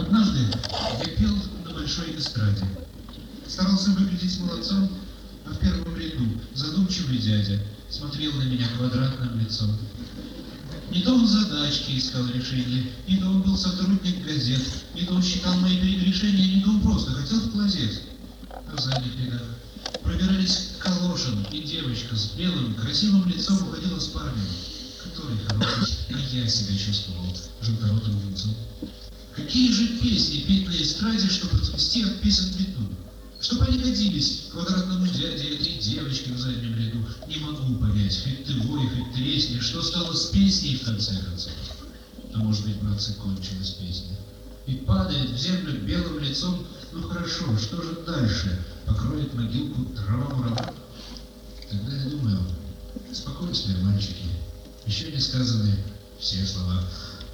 Однажды я пел на большой эстраде. Старался выглядеть молодцом, а в первом ряду задумчивый дядя смотрел на меня квадратным лицом. Не то он задачки искал решение, не то он был сотрудник газет, не то он считал мои решения, не то он просто хотел в клозет. А в задних рядах пробирались Калошин и девочка с белым, красивым лицом уходила с парнем, который хороший, а я себя чувствовал желторотым юнцом. Какие же песни петь на эстраде, чтобы отвести от песен в виду? Чтоб они годились квадратному дяде этой девочки в заднем ряду, не могу понять, хоть ты вой, хоть тресни, что стало с песней в конце концов. А может быть, братцы, кончилась песня. И падает в землю белым лицом, ну хорошо, что же дальше? Покроет могилку трава-мурава. Тогда я думаю, спокойствие, мальчики, еще не сказаны все слова.